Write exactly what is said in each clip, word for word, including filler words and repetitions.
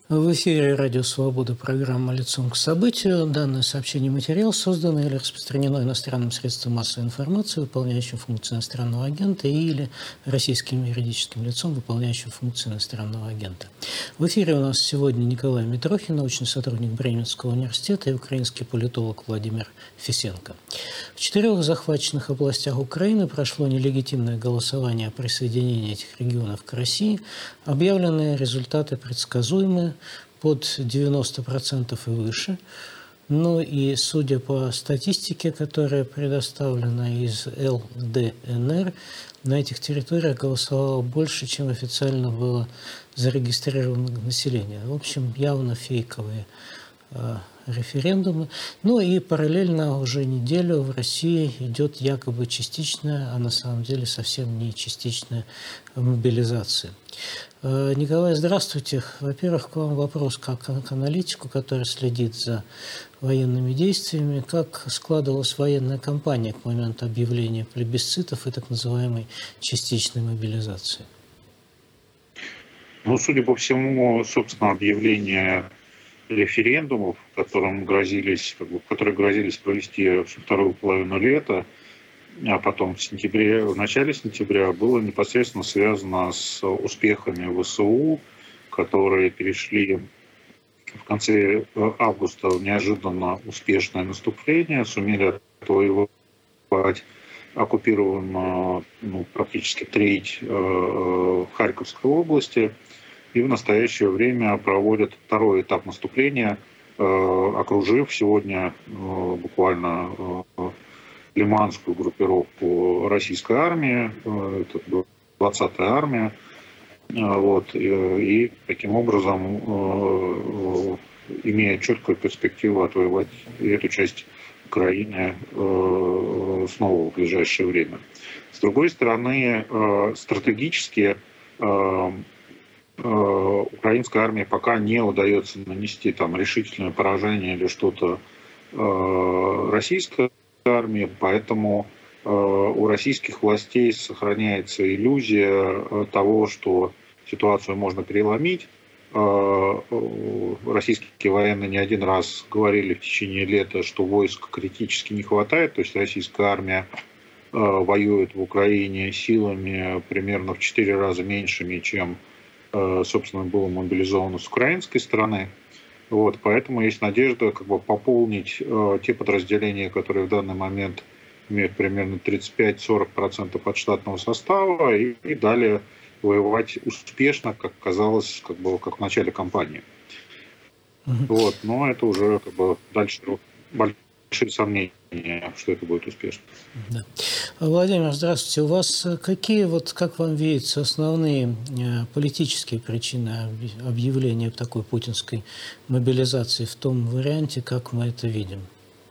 В эфире «Радио Свобода», программа «Лицом к событию». Данное сообщение и материал создано или распространено иностранным средством массовой информации, выполняющим функцию иностранного агента, или российским юридическим лицом, выполняющим функцию иностранного агента. В эфире у нас сегодня Николай Митрохин, научный сотрудник Бременского университета, и украинский политолог Владимир Фисенко. В четырех захваченных областях Украины прошло нелегитимное голосование о присоединении этих регионов к России. Объявленные результаты предсказуемы, под девяносто процентов и выше. Ну и судя по статистике, которая предоставлена из эл дэ эн эр, на этих территориях голосовало больше, чем официально было зарегистрировано население. В общем, явно фейковые э, референдумы. Ну и параллельно уже неделю в России идет якобы частичная, а на самом деле совсем не частичная мобилизация. Николай, здравствуйте. Во-первых, к вам вопрос как к аналитику, который следит за военными действиями. Как складывалась военная кампания к моменту объявления плебисцитов и так называемой частичной мобилизации? Ну, судя по всему, собственно, объявление референдумов, которым грозились, как бы, которые грозились провести всю вторую половину лета, а потом в сентябре, в начале сентября, было непосредственно связано с успехами ВСУ, которые перешли в конце августа в неожиданно успешное наступление, сумели отвоевать оккупированную, ну, практически треть э, Харьковской области, и в настоящее время проводят второй этап наступления, э, окружив сегодня э, буквально э, лиманскую группировку российской армии, э, это двадцатая армия, э, вот, и, и таким образом, э, имея четкую перспективу отвоевать эту часть Украины э, снова в ближайшее время. С другой стороны, э, стратегически э, украинской армии пока не удается нанести там решительное поражение или что-то э, российской армии, поэтому э, у российских властей сохраняется иллюзия того, что ситуацию можно переломить. Э, российские военные не один раз говорили в течение лета, что войск критически не хватает, то есть российская армия э, воюет в Украине силами примерно в четыре раза меньшими, чем собственно, было мобилизовано с украинской стороны. Вот, поэтому есть надежда как бы пополнить э, те подразделения, которые в данный момент имеют примерно тридцать пять - сорок процентов от штатного состава, и, и далее воевать успешно, как казалось, как бы, как в начале кампании. Mm-hmm. Вот, но это уже как бы дальше большие сомнения, что это будет успешно. Да. Владимир, здравствуйте. У вас какие, вот, как вам видится, основные политические причины объявления такой путинской мобилизации в том варианте, как мы это видим?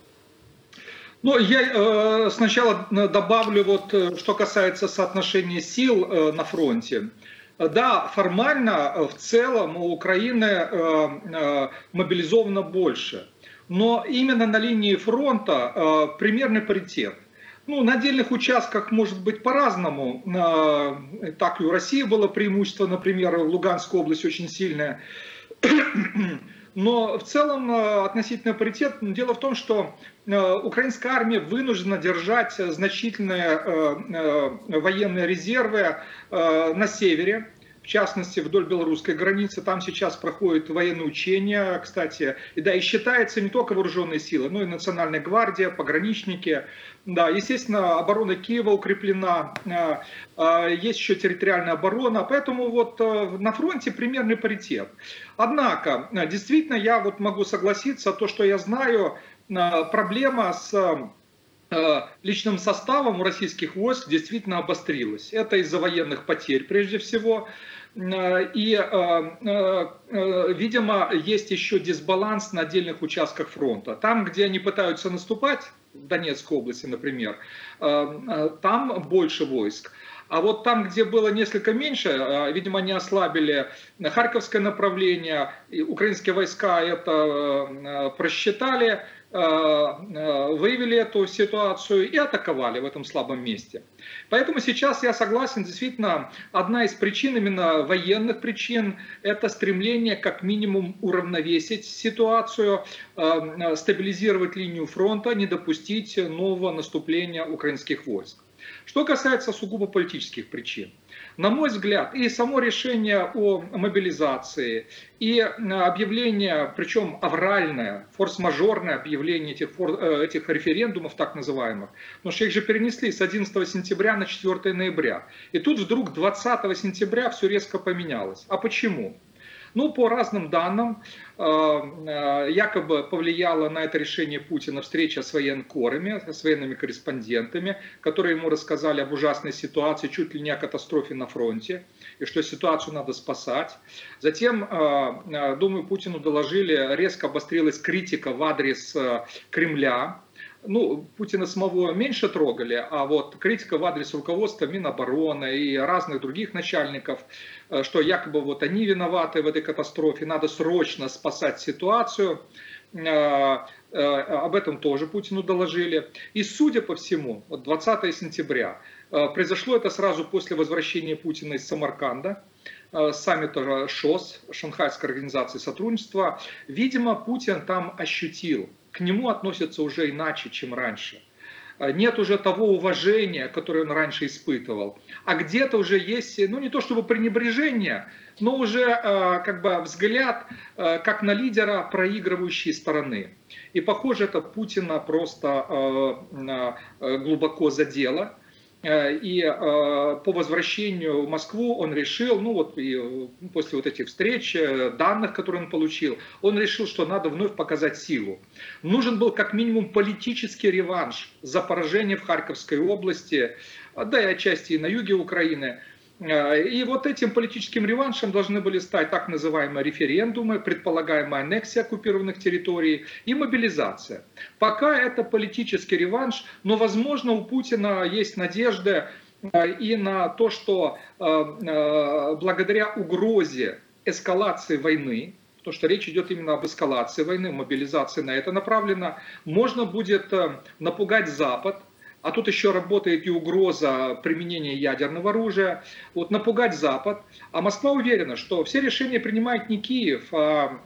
Ну, я э, сначала добавлю, вот, что касается соотношения сил э, на фронте. Да, формально, в целом, у Украины э, э, мобилизовано больше. Но именно на линии фронта э, примерный паритет. Ну, на отдельных участках может быть по-разному. Э, так и у России было преимущество, например, Луганская область очень сильная. Но в целом э, относительно паритет. Дело в том, что э, украинская армия вынуждена держать значительные э, э, военные резервы э, на севере. В частности, вдоль белорусской границы. Там сейчас проходят военные учения, кстати. И да, и считается не только вооруженные силы, но и Национальная гвардия, пограничники. Да, естественно, оборона Киева укреплена. Есть еще территориальная оборона. Поэтому вот на фронте примерный паритет. Однако, действительно, я вот могу согласиться, то, что я знаю, проблема с личным составом у российских войск действительно обострилась. Это из-за военных потерь прежде всего. И, видимо, есть еще дисбаланс на отдельных участках фронта. Там, где они пытаются наступать, в Донецкой области, например, там больше войск. А вот там, где было несколько меньше, видимо, они ослабили Харьковское направление, украинские войска это просчитали, выявили эту ситуацию и атаковали в этом слабом месте. Поэтому сейчас я согласен, действительно, одна из причин, именно военных причин, это стремление как минимум уравновесить ситуацию, стабилизировать линию фронта, не допустить нового наступления украинских войск. Что касается сугубо политических причин, на мой взгляд, и само решение о мобилизации, и объявление, причем авральное, форс-мажорное объявление этих, этих референдумов так называемых, потому что их же перенесли с одиннадцатого сентября на четвёртое ноября. И тут вдруг двадцатого сентября все резко поменялось. А почему? Ну, по разным данным, якобы повлияла на это решение Путина встреча с военкорами, с военными корреспондентами, которые ему рассказали об ужасной ситуации, чуть ли не о катастрофе на фронте, и что ситуацию надо спасать. Затем, думаю, Путину доложили, резко обострилась критика в адрес Кремля. Ну, Путина самого меньше трогали, а вот критика в адрес руководства Минобороны и разных других начальников, что якобы вот они виноваты в этой катастрофе, надо срочно спасать ситуацию. Об этом тоже Путину доложили. И судя по всему, вот двадцатого сентября, произошло это сразу после возвращения Путина из Самарканда, саммита ШОС, Шанхайской организации сотрудничества. Видимо, Путин там ощутил, к нему относятся уже иначе, чем раньше. Нет уже того уважения, которое он раньше испытывал. А где-то уже есть, ну не то чтобы пренебрежение, но уже как бы взгляд как на лидера проигрывающей стороны. И похоже, это Путина просто глубоко задело. И по возвращению в Москву он решил, ну вот и после вот этих встреч, данных, которые он получил, он решил, что надо вновь показать силу. Нужен был как минимум политический реванш за поражение в Харьковской области, да и отчасти и на юге Украины. И вот этим политическим реваншем должны были стать так называемые референдумы, предполагаемая аннексия оккупированных территорий и мобилизация. Пока это политический реванш, но возможно у Путина есть надежда и на то, что благодаря угрозе эскалации войны, потому что речь идет именно об эскалации войны, мобилизации на это направлено, можно будет напугать Запад. А тут еще работает и угроза применения ядерного оружия. Вот напугать Запад. А Москва уверена, что все решения принимает не Киев, а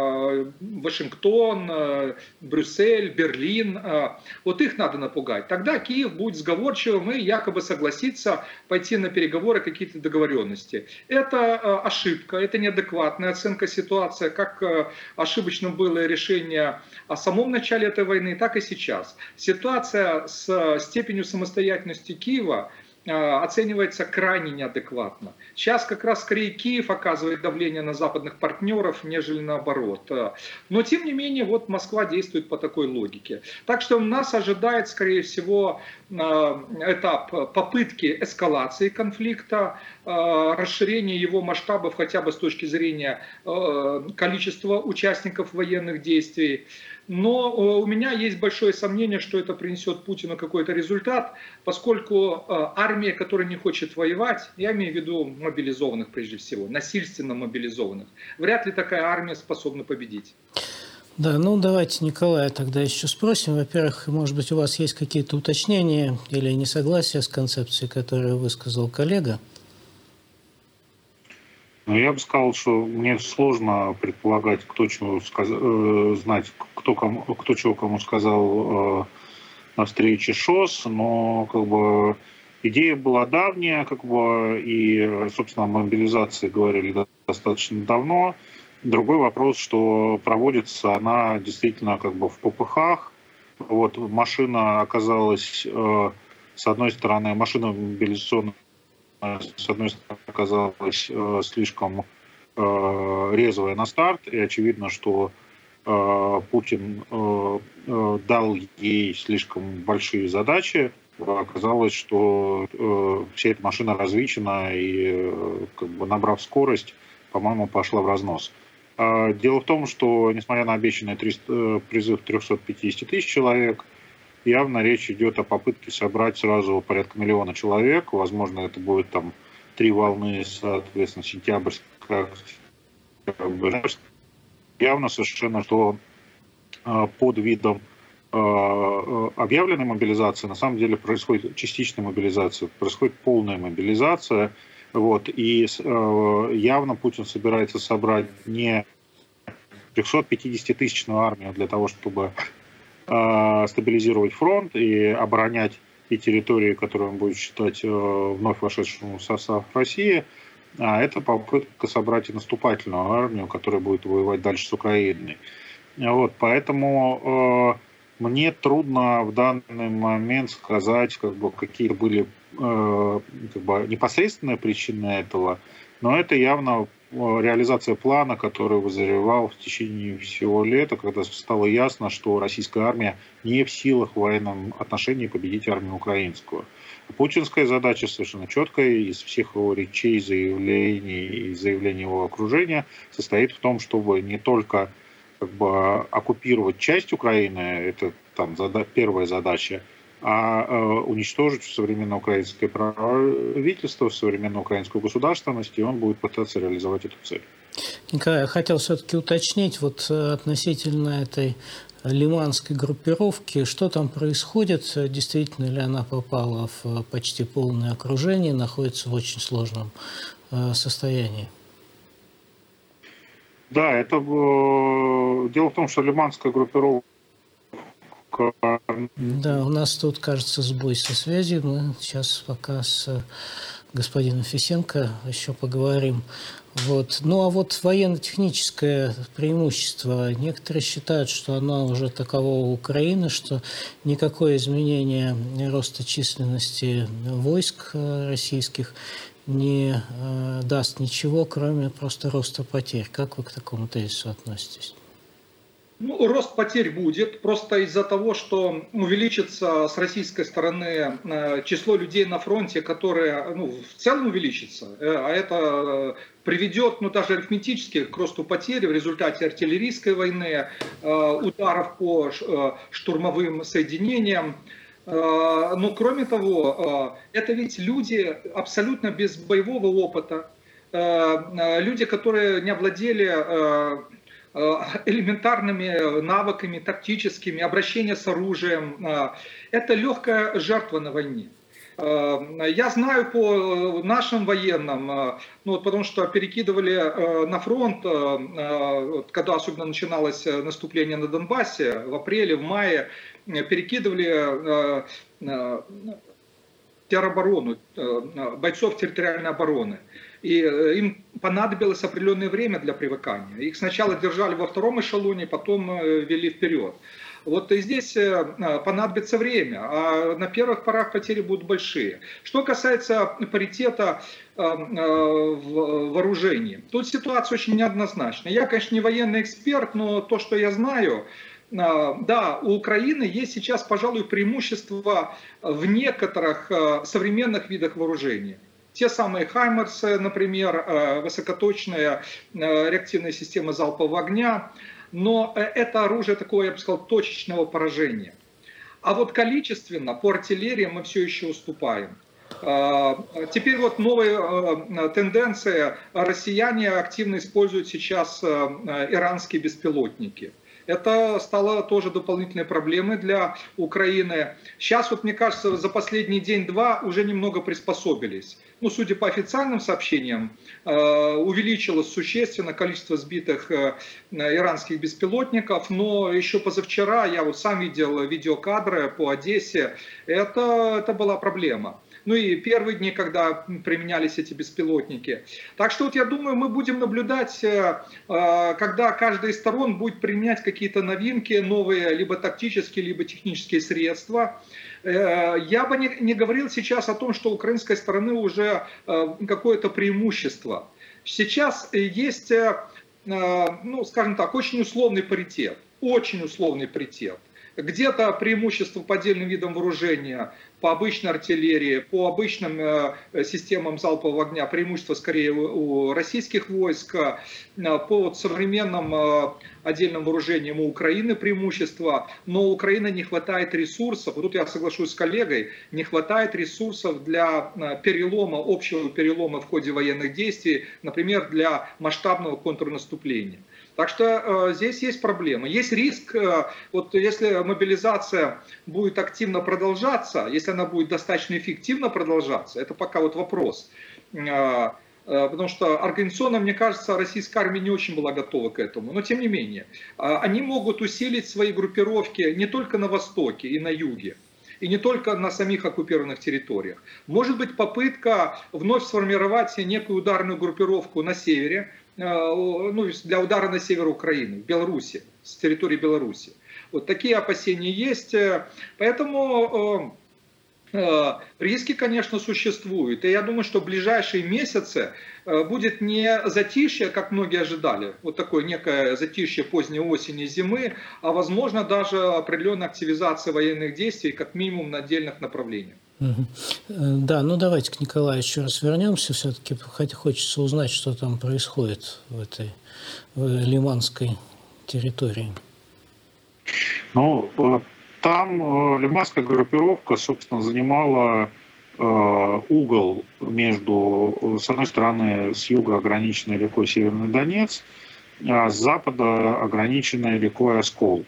Вашингтон, Брюссель, Берлин. Вот их надо напугать. Тогда Киев будет сговорчивым и якобы согласится пойти на переговоры, какие-то договоренности. Это ошибка, это неадекватная оценка ситуации. Как ошибочным было решение о самом начале этой войны, так и сейчас. Ситуация с степенью самостоятельности Киева оценивается крайне неадекватно. Сейчас как раз скорее Киев оказывает давление на западных партнеров, нежели наоборот. Но тем не менее, вот Москва действует по такой логике. Так что нас ожидает, скорее всего, этап попытки эскалации конфликта, расширения его масштабов хотя бы с точки зрения количества участников военных действий. Но у меня есть большое сомнение, что это принесет Путину какой-то результат, поскольку армия, которая не хочет воевать, я имею в виду мобилизованных прежде всего, насильственно мобилизованных, вряд ли такая армия способна победить. Да, ну давайте Николая тогда еще спросим. Во-первых, может быть, у вас есть какие-то уточнения или несогласия с концепцией, которую высказал коллега? Ну, я бы сказал, что мне сложно предполагать, кто чего сказал, знать, кто, кому, кто чего кому сказал э, на встрече ШОС, но как бы идея была давняя, как бы, и, собственно, о мобилизации говорили достаточно давно. Другой вопрос, что проводится она действительно как бы в попыхах. Вот машина оказалась, э, с одной стороны, машина мобилизационная, с одной стороны, оказалась э, слишком э, резвая на старт, и очевидно, что э, Путин э, э, дал ей слишком большие задачи. Оказалось, что э, вся эта машина развинчена и, э, как бы набрав скорость, по-моему, пошла в разнос. Э, дело в том, что, несмотря на обещанный триста, призыв триста пятьдесят тысяч человек, явно речь идет о попытке собрать сразу порядка миллиона человек. Возможно, это будет там три волны, соответственно, сентябрьская, явно совершенно, что под видом объявленной мобилизации на самом деле происходит частичная мобилизация, происходит полная мобилизация. Вот, и явно Путин собирается собрать не трехсотпятидесятитысячную армию для того, чтобы стабилизировать фронт и оборонять и территории, которые он будет считать вновь вошедшим в состав России, а это попытка собрать и наступательную армию, которая будет воевать дальше с Украиной. Вот, поэтому э, мне трудно в данный момент сказать, как бы, какие были э, как бы, непосредственные причины этого, но это явно реализация плана, который вызревал в течение всего лета, когда стало ясно, что российская армия не в силах в военном отношении победить армию украинскую. Путинская задача совершенно четкая из всех его речей, заявлений и заявлений его окружения состоит в том, чтобы не только как бы оккупировать часть Украины, это там зада- первая задача, а э, уничтожить современное украинское правительство, современную украинскую государственность, и он будет пытаться реализовать эту цель. Николай, я хотел все-таки уточнить вот относительно этой лиманской группировки, что там происходит, действительно ли она попала в почти полное окружение, находится в очень сложном э, состоянии? Да, это дело в том, что лиманская группировка... Да, у нас тут, кажется, сбой со связью. Мы сейчас пока с господином Фисенко еще поговорим. Вот. Ну а вот военно-техническое преимущество. Некоторые считают, что оно уже таково у Украины, что никакое изменение роста численности войск российских не э, даст ничего, кроме просто роста потерь. Как вы к такому тезису относитесь? Ну, рост потерь будет просто из-за того, что увеличится с российской стороны э, число людей на фронте, которые ну, в целом увеличится, э, а это приведет, ну даже арифметически, к росту потерь в результате артиллерийской войны, э, ударов по э, штурмовым соединениям. Но кроме того, это ведь люди абсолютно без боевого опыта, люди, которые не овладели элементарными навыками тактическими, обращения с оружием. Это легкая жертва на войне. Я знаю по нашим военным, ну, потому что перекидывали на фронт, когда особенно начиналось наступление на Донбассе, в апреле, в мае, перекидывали тероборону, бойцов территориальной обороны. И им понадобилось определенное время для привыкания. Их сначала держали во втором эшелоне, потом вели вперед. Вот и здесь понадобится время, а на первых порах потери будут большие. Что касается паритета в вооружении, тут ситуация очень неоднозначная. Я, конечно, не военный эксперт, но то, что я знаю, да, у Украины есть сейчас, пожалуй, преимущество в некоторых современных видах вооружения. Те самые «Хаймерсы», например, высокоточная реактивная система залпового огня. Но это оружие такое, я бы сказал, точечного поражения. А вот количественно по артиллерии мы все еще уступаем. Теперь вот новая тенденция. Россияне активно используют сейчас иранские беспилотники. Это стало тоже дополнительной проблемой для Украины. Сейчас, вот мне кажется, за последний день-два уже немного приспособились. Ну, судя по официальным сообщениям, увеличилось существенно количество сбитых иранских беспилотников, но еще позавчера, я вот сам видел видеокадры по Одессе, это, это была проблема. Ну и первые дни, когда применялись эти беспилотники. Так что вот я думаю, мы будем наблюдать, когда каждая из сторон будет применять какие-то новинки, новые либо тактические, либо технические средства. Я бы не, не говорил сейчас о том, что у украинской стороны уже какое-то преимущество. Сейчас есть, ну, скажем так, очень условный паритет. Очень условный паритет. Где-то преимущество по отдельным видам вооружения, по обычной артиллерии, по обычным э, системам залпового огня, преимущество скорее у, у российских войск, э, по вот современным э, отдельным вооружениям у Украины преимущество, но у Украины не хватает ресурсов, вот тут я соглашусь с коллегой, не хватает ресурсов для э, перелома, общего перелома в ходе военных действий, например, для масштабного контрнаступления. Так что э, здесь есть проблема. Есть риск, э, вот если мобилизация будет активно продолжаться, если она будет достаточно эффективно продолжаться, это пока вот вопрос. Э, э, потому что организационно, мне кажется, российская армия не очень была готова к этому. Но тем не менее, э, они могут усилить свои группировки не только на востоке и на юге, и не только на самих оккупированных территориях. Может быть попытка вновь сформировать некую ударную группировку на севере, ну, для удара на север Украины, в Беларуси, с территории Беларуси. Вот такие опасения есть. Поэтому э, э, риски, конечно, существуют. И я думаю, что в ближайшие месяцы э, будет не затишье, как многие ожидали, вот такое некое затишье поздней осени, зимы, а возможно даже определенная активизация военных действий, как минимум на отдельных направлениях. Да, ну давайте к Николаю еще раз вернемся. Все-таки хотя хочется узнать, что там происходит в этой в лиманской территории. Ну, там лиманская группировка, собственно, занимала э, угол между, с одной стороны, с юга ограниченной рекой Северный Донец, а с запада ограниченной рекой Оскол.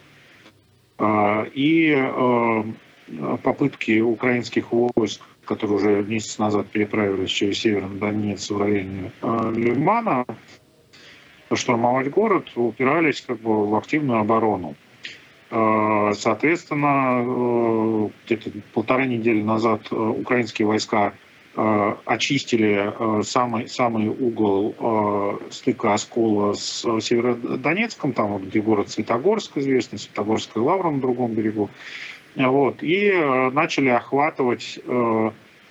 Э, и э, попытки украинских войск, которые уже месяц назад переправились через Северный Донец в районе э, Лимана, штурмовать город, упирались как бы в активную оборону. Э, соответственно, э, где-то полторы недели назад э, украинские войска э, очистили э, самый, самый угол э, стыка Оскола с э, Северодонецком, там, где город Светогорск известный, Светогорская Лавра на другом берегу. Вот, и э, начали охватывать э,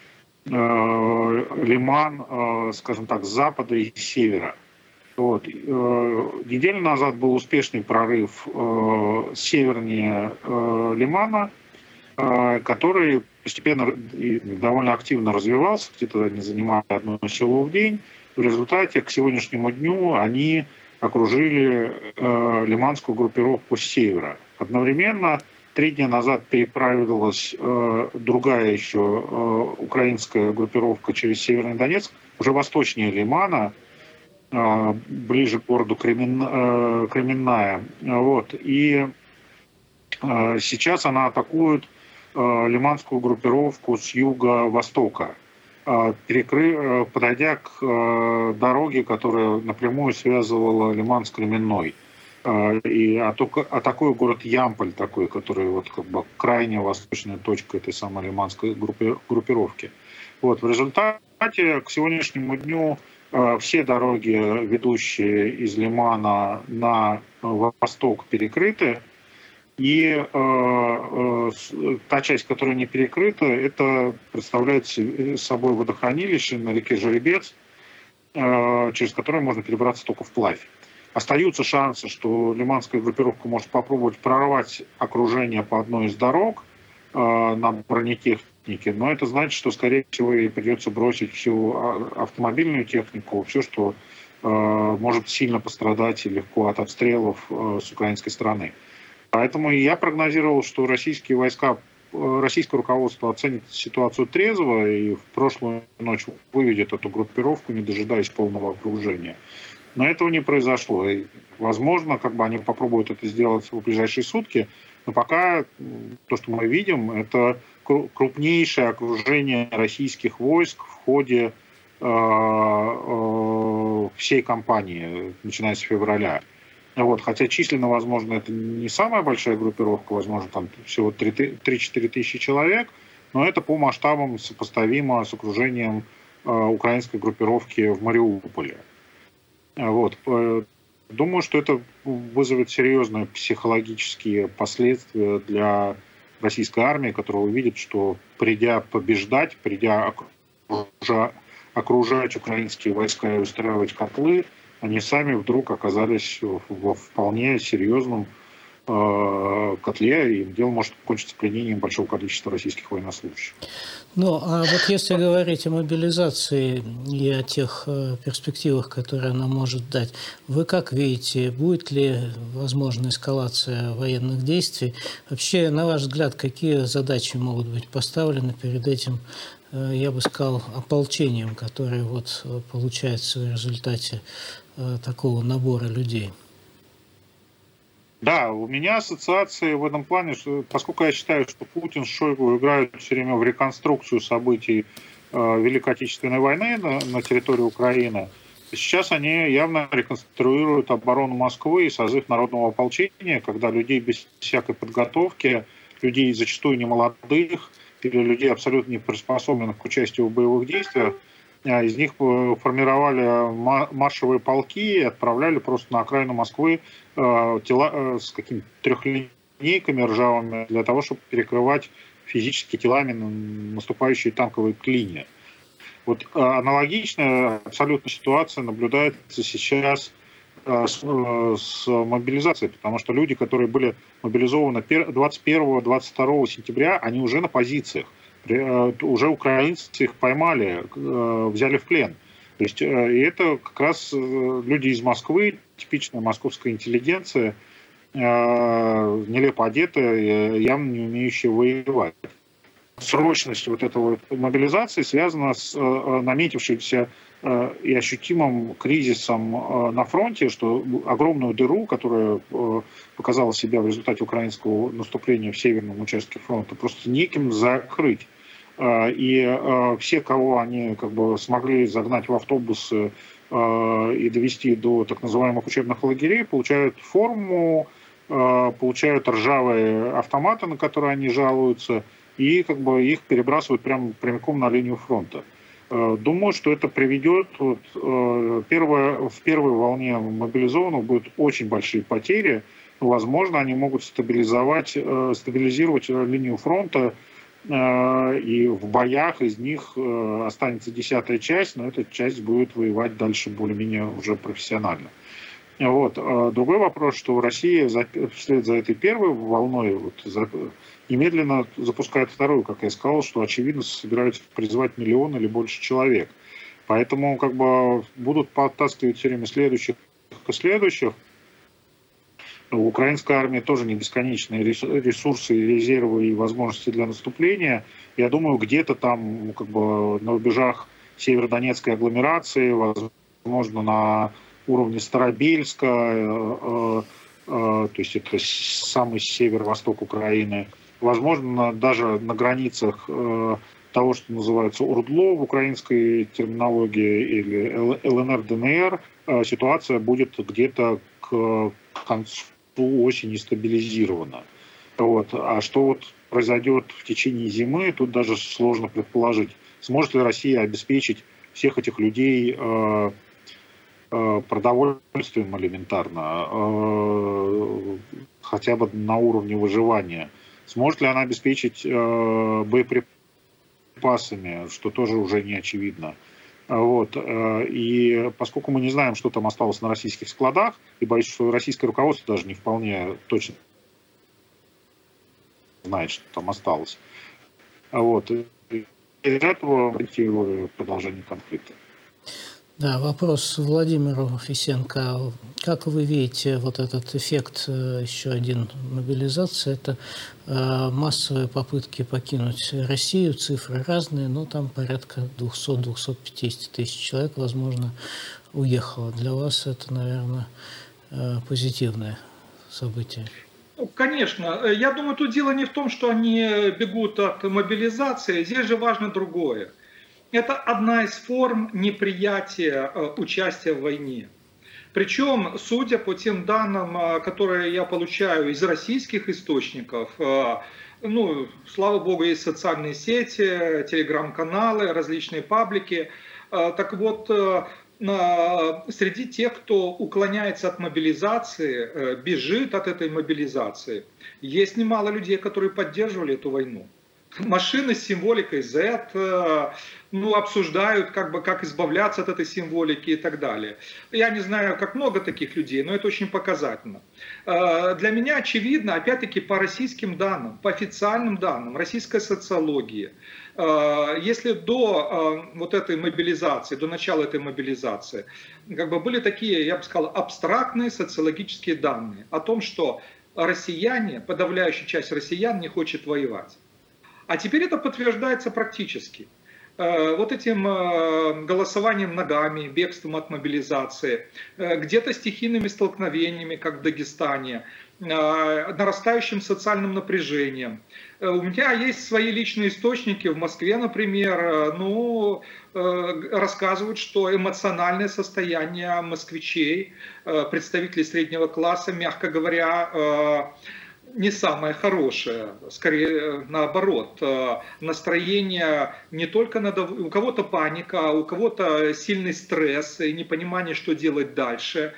э, Лиман, э, скажем так, с запада и с севера. Вот. Э, неделю назад был успешный прорыв э, севернее э, Лимана, э, который постепенно и довольно активно развивался, где-то они занимали одно село в день. В результате к сегодняшнему дню они окружили э, лиманскую группировку с севера. Одновременно три дня назад переправилась э, другая еще э, украинская группировка через Северный Донецк, уже восточнее Лимана, э, ближе к городу Кремен, э, Кременная. Вот. И э, сейчас она атакует э, лиманскую группировку с юго-востока, э, перекры, э, подойдя к э, дороге, которая напрямую связывала Лиман с Кременной. И атакуя город Ямполь, такой, который вот как бы крайняя восточная точка этой самой лиманской группировки. Вот, в результате к сегодняшнему дню все дороги, ведущие из Лимана на восток, перекрыты. И э, э, та часть, которая не перекрыта, это представляет собой водохранилище на реке Жеребец, э, через которое можно перебраться только вплавь. Остаются шансы, что лиманская группировка может попробовать прорвать окружение по одной из дорог э, на бронетехнике, но это значит, что, скорее всего, ей придется бросить всю автомобильную технику, все, что э, может сильно пострадать и легко от обстрелов э, с украинской стороны. Поэтому я прогнозировал, что российские войска, э, российское руководство оценит ситуацию трезво и в прошлую ночь выведет эту группировку, не дожидаясь полного окружения. Но этого не произошло. И, возможно, как бы они попробуют это сделать в ближайшие сутки, но пока то, что мы видим, это крупнейшее окружение российских войск в ходе э, э, всей кампании, начиная с февраля. Вот. Хотя численно, возможно, это не самая большая группировка, возможно, там всего три-четыре тысячи человек, но это по масштабам сопоставимо с окружением э, украинской группировки в Мариуполе. Вот. Думаю, что это вызовет серьезные психологические последствия для российской армии, которая увидит, что придя побеждать, придя окружать, окружать украинские войска и устраивать котлы, они сами вдруг оказались во вполне серьезном котле, и дело может кончиться пленением большого количества российских военнослужащих. Ну, а вот если говорить о мобилизации и о тех перспективах, которые она может дать, вы как видите, будет ли возможна эскалация военных действий? Вообще, на ваш взгляд, какие задачи могут быть поставлены перед этим, я бы сказал, ополчением, которое вот получается в результате такого набора людей? Да, у меня ассоциации в этом плане, что, поскольку я считаю, что Путин с Шойгу играют все время в реконструкцию событий э, Великой Отечественной войны на, на территории Украины, сейчас они явно реконструируют оборону Москвы и созыв народного ополчения, когда людей без всякой подготовки, людей зачастую немолодых или людей абсолютно не приспособленных к участию в боевых действиях, из них формировали маршевые полки и отправляли просто на окраину Москвы тела с какими-то трехлинейками ржавыми для того, чтобы перекрывать физически телами наступающие танковые клинья. Вот аналогичная абсолютно ситуация наблюдается сейчас с, с мобилизацией, потому что люди, которые были мобилизованы двадцать первого — двадцать второго сентября, они уже на позициях. Уже украинцы их поймали, взяли в плен. То есть, и это как раз люди из Москвы, типичная московская интеллигенция, нелепо одетая, явно не умеющая воевать. Срочность вот этой мобилизации связана с наметившимся и ощутимым кризисом на фронте, что огромную дыру, которая показала себя в результате украинского наступления в северном участке фронта, просто неким закрыть. И все, кого они как бы смогли загнать в автобусы и довести до так называемых учебных лагерей, получают форму, получают ржавые автоматы, на которые они жалуются, и как бы их перебрасывают прямо прямиком на линию фронта. Думаю, что это приведет, вот, первое, в первой волне мобилизованных будут очень большие потери. Возможно, они могут стабилизовать, стабилизировать линию фронта, и в боях из них останется десятая часть, но эта часть будет воевать дальше более-менее уже профессионально. Вот. Другой вопрос, что Россия вслед за этой первой волной вот, за, немедленно запускает вторую, как я сказал, что очевидно собираются призывать миллион или больше человек. Поэтому как бы будут подтаскивать все время следующих и следующих. У украинской армии тоже не бесконечные ресурсы, резервы и возможности для наступления. Я думаю, где-то там как бы на рубежах северодонецкой агломерации, возможно, на уровне Старобельска, э, э, э, то есть это самый северо-восток Украины, возможно, даже на границах э, того, что называется УРДЛО в украинской терминологии, или ЛНР, ДНР, э, ситуация будет где-то к концу осени стабилизирована. Вот. А что вот произойдет в течение зимы, тут даже сложно предположить. Сможет ли Россия обеспечить всех этих людей э, э, продовольствием элементарно, э, хотя бы на уровне выживания? Сможет ли она обеспечить э, боеприпасами, что тоже уже не очевидно. Вот. И поскольку мы не знаем, что там осталось на российских складах, и боюсь, что российское руководство даже не вполне точно знает, что там осталось. Вот. И из этого мотивирует продолжение конфликта. Да, вопрос Владимиру Фисенко. Как вы видите вот этот эффект, еще один мобилизации, это массовые попытки покинуть Россию, цифры разные, но там порядка двести — двести пятьдесят тысяч человек, возможно, уехало. Для вас это, наверное, позитивное событие. Конечно. Я думаю, тут дело не в том, что они бегут от мобилизации, здесь же важно другое. Это одна из форм неприятия участия в войне. Причем, судя по тем данным, которые я получаю из российских источников, ну, слава богу, есть социальные сети, телеграм-каналы, различные паблики. Так вот, среди тех, кто уклоняется от мобилизации, бежит от этой мобилизации, есть немало людей, которые поддерживали эту войну. машины с символикой Z, ну, обсуждают, как бы, как избавляться от этой символики и так далее. Я не знаю, как много таких людей, но это очень показательно. Для меня очевидно, опять-таки, по российским данным, по официальным данным, российской социологии, если до вот этой мобилизации, до начала этой мобилизации, как бы были такие, я бы сказал, абстрактные социологические данные о том, что россияне, подавляющая часть россиян не хочет воевать. А теперь это подтверждается практически. Вот этим голосованием ногами, бегством от мобилизации, где-то стихийными столкновениями, как в Дагестане, нарастающим социальным напряжением. У меня есть свои личные источники в Москве, например, ну, рассказывают, что эмоциональное состояние москвичей, представителей среднего класса, мягко говоря, не самое хорошее, скорее наоборот. Настроение не только надо, у кого-то паника, у кого-то сильный стресс и непонимание, что делать дальше.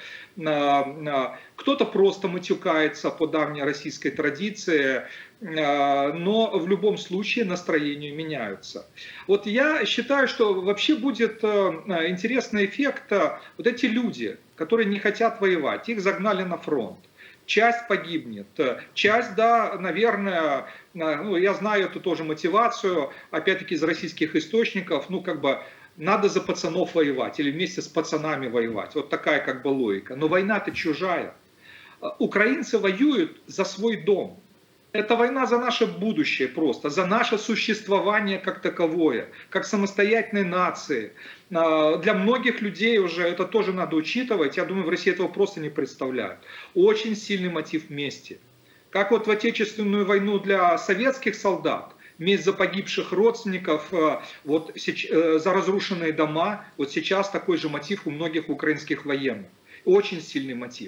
Кто-то просто матюкается по давней российской традиции, но в любом случае настроения меняются. Вот я считаю, что вообще будет интересный эффект. Вот эти люди, которые не хотят воевать, их загнали на фронт. Часть погибнет, часть, да, наверное, ну, я знаю эту тоже мотивацию, опять-таки из российских источников, ну, как бы, надо за пацанов воевать или вместе с пацанами воевать. Вот такая как бы логика. Но война-то чужая. Украинцы воюют за свой дом. Это война за наше будущее просто, за наше существование как таковое, как самостоятельной нации. Для многих людей уже это тоже надо учитывать. Я думаю, в России этого просто не представляют. Очень сильный мотив мести. Как вот в Отечественную войну для советских солдат, месть за погибших родственников, вот, за разрушенные дома, вот сейчас такой же мотив у многих украинских военных. Очень сильный мотив.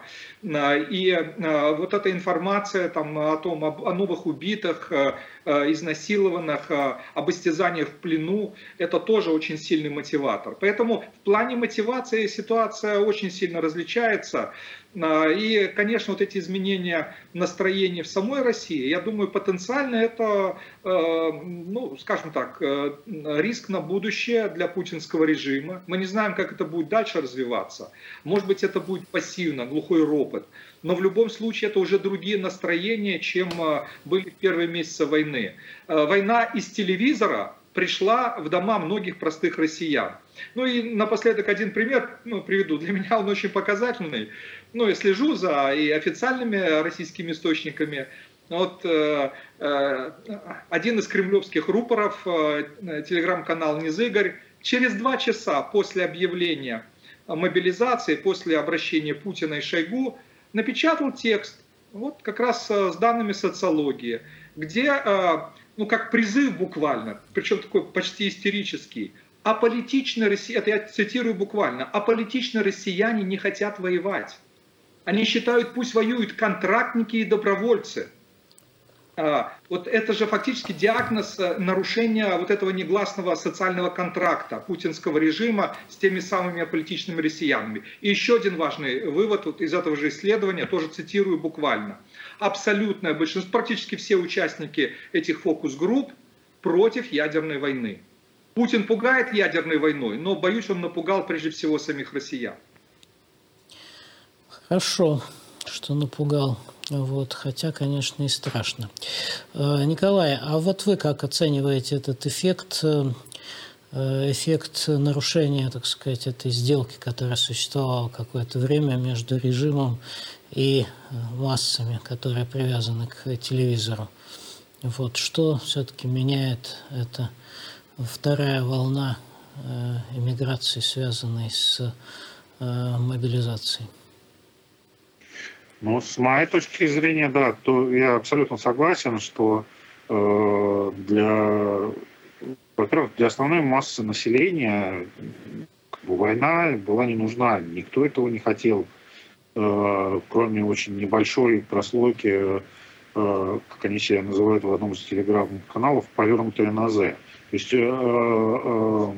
И вот эта информация там, о том, о новых убитых, изнасилованных, об истязаниях в плену, это тоже очень сильный мотиватор. Поэтому в плане мотивации ситуация очень сильно различается. И, конечно, вот эти изменения настроения в самой России, я думаю, потенциально это, ну, скажем так, риск на будущее для путинского режима. Мы не знаем, как это будет дальше развиваться. Может быть, это будет пассивно, глухой ропот. Но в любом случае это уже другие настроения, чем были в первые месяцы войны. Война из телевизора пришла в дома многих простых россиян. Ну и напоследок один пример, ну, приведу. Для меня он очень показательный. Ну, я слежу за и официальными российскими источниками. Вот э, э, один из кремлевских рупоров, э, телеграм-канал Низыгорь, через два часа после объявления мобилизации, после обращения Путина и Шойгу, напечатал текст, вот как раз с данными социологии, где, ну, как призыв буквально, причем такой почти истерический, аполитичные россияне, это я цитирую буквально, аполитичные россияне не хотят воевать. Они считают, пусть воюют контрактники и добровольцы. Вот это же фактически диагноз нарушения вот этого негласного социального контракта путинского режима с теми самыми аполитичными россиянами. И еще один важный вывод вот из этого же исследования, тоже цитирую буквально. Абсолютное большинство, практически все участники этих фокус-групп против ядерной войны. Путин пугает ядерной войной, но, боюсь, он напугал прежде всего самих россиян. Хорошо, что напугал. Вот, хотя, конечно, и страшно. Николай, а вот вы как оцениваете этот эффект, эффект нарушения, так сказать, этой сделки, которая существовала какое-то время между режимом и массами, которые привязаны к телевизору? Вот, что все-таки меняет эта вторая волна эмиграции, связанной с мобилизацией? Ну, с моей точки зрения, да, то я абсолютно согласен, что э, для, во-первых, для основной массы населения как бы, война была не нужна, никто этого не хотел, э, кроме очень небольшой прослойки, э, как они себя называют в одном из телеграм-каналов, повернутой на «З». То есть э, э,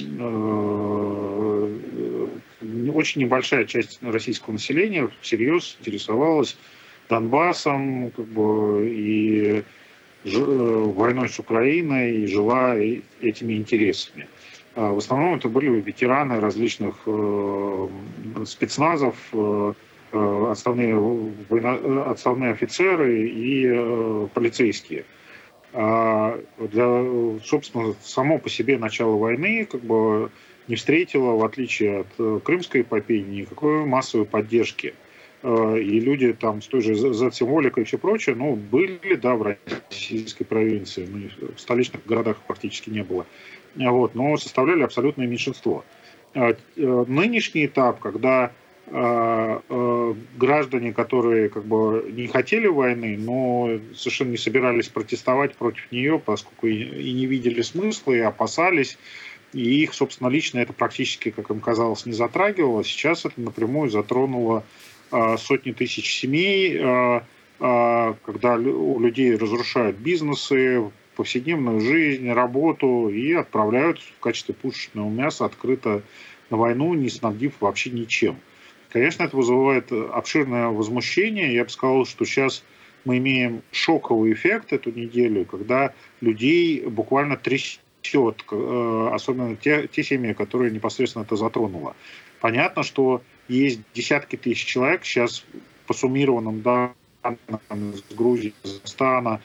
э, очень небольшая часть российского населения всерьез интересовалась Донбассом, как бы, и войной с Украиной и жила этими интересами. В основном это были ветераны различных спецназов, отставные, отставные офицеры и полицейские. Для, собственно, само по себе начало войны как бы не встретило, в отличие от Крымской эпопеи, никакой массовой поддержки. И люди там с той же Z-символикой и все прочее, ну, были, да, в российской провинции, в столичных городах практически не было, вот, но составляли абсолютное меньшинство. Нынешний этап, когда граждане, которые как бы не хотели войны, но совершенно не собирались протестовать против нее, поскольку и не видели смысла, и опасались, и их, собственно, лично это практически, как им казалось, не затрагивало. Сейчас это напрямую затронуло сотни тысяч семей, когда у людей разрушают бизнесы, повседневную жизнь, работу и отправляют в качестве пушечного мяса открыто на войну, не снабдив вообще ничем. Конечно, это вызывает обширное возмущение. Я бы сказал, что сейчас мы имеем шоковый эффект эту неделю, когда людей буквально трясет, особенно те, те семьи, которые непосредственно это затронуло. Понятно, что есть десятки тысяч человек сейчас по суммированным данным из Грузии, Казахстана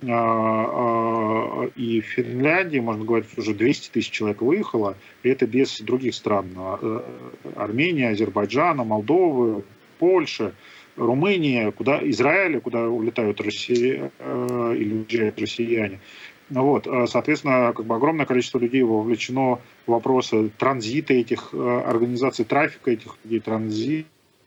и Финляндии, можно говорить, уже двести тысяч человек выехало, и это без других стран. Армения, Азербайджана, Молдовы, Польша, Румыния, куда, Израиль, куда улетают россия, или уезжают россияне. Вот, соответственно, как бы огромное количество людей вовлечено в вопросы транзита этих организаций, трафика этих людей, транзита,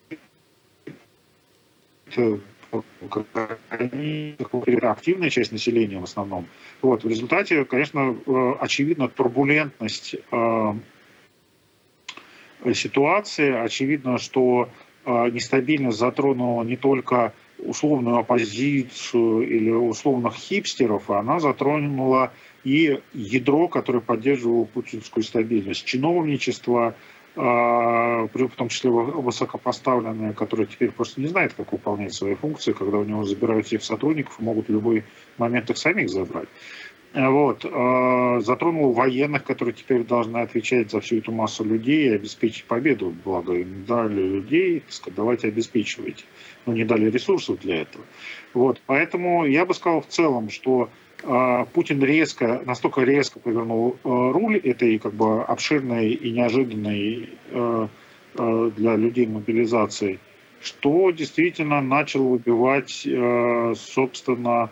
активная часть населения в основном. Вот, в результате, конечно, очевидна турбулентность ситуации, очевидно, что нестабильность затронула не только условную оппозицию или условных хипстеров, она затронула и ядро, которое поддерживало путинскую стабильность, чиновничество, в том числе высокопоставленные, которые теперь просто не знают, как выполнять свои функции, когда у него забирают всех сотрудников и могут в любой момент их самих забрать. Вот. Затронул военных, которые теперь должны отвечать за всю эту массу людей и обеспечить победу. Благо им дали людей, так сказать, давайте обеспечивайте. Но не дали ресурсов для этого. Вот. Поэтому я бы сказал в целом, что Путин резко, настолько резко повернул руль этой как бы обширной и неожиданной для людей мобилизации, что действительно начал выбивать, собственно,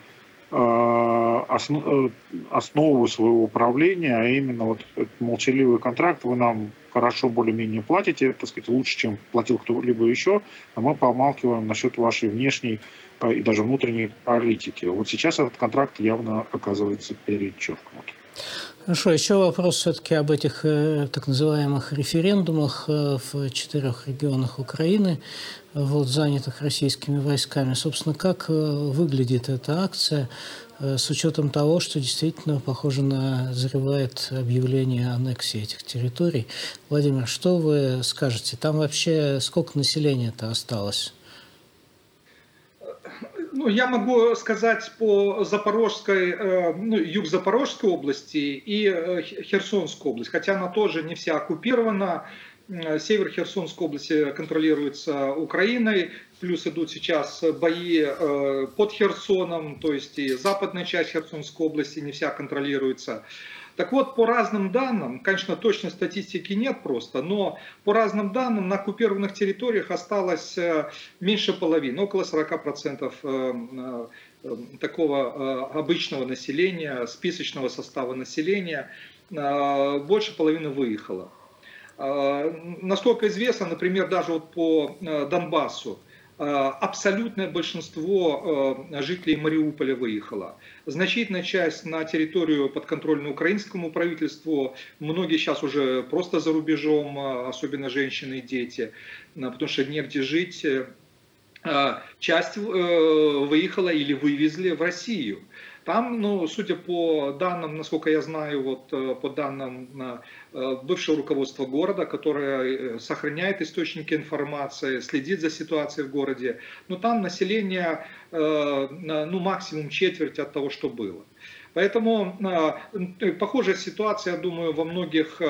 основу своего управления, а именно вот этот молчаливый контракт: вы нам хорошо более-менее платите, так сказать, лучше, чем платил кто-либо еще, а мы помалкиваем насчет вашей внешней и даже внутренней политики. Вот сейчас этот контракт явно оказывается перечеркнут. Хорошо, еще вопрос все-таки об этих э, так называемых референдумах э, в четырех регионах Украины, вот, занятых российскими войсками. Собственно, как э, выглядит эта акция э, с учетом того, что действительно, похоже, назревает объявление аннексии этих территорий? Владимир, что вы скажете? Там вообще сколько населения-то осталось? Ну, я могу сказать по Запорожской, ну, юг-Запорожской области и Херсонской области, хотя она тоже не вся оккупирована. Север Херсонской области контролируется Украиной, плюс идут сейчас бои под Херсоном, то есть и западная часть Херсонской области не вся контролируется. Так вот, по разным данным, конечно, точной статистики нет просто, но по разным данным на оккупированных территориях осталось меньше половины, около сорока процентов такого обычного населения, списочного состава населения, больше половины выехало. Насколько известно, например, даже вот по Донбассу, абсолютное большинство жителей Мариуполя выехало. Значительная часть на территорию подконтрольную украинскому правительству. Многие сейчас уже просто за рубежом, особенно женщины и дети, потому что негде жить. Часть выехала или вывезли в Россию. Там, ну, судя по данным, насколько я знаю, вот по данным бывшего руководства города, которое сохраняет источники информации, следит за ситуацией в городе, но там население, ну, максимум четверть от того, что было. Поэтому похожая ситуация, я думаю, во многих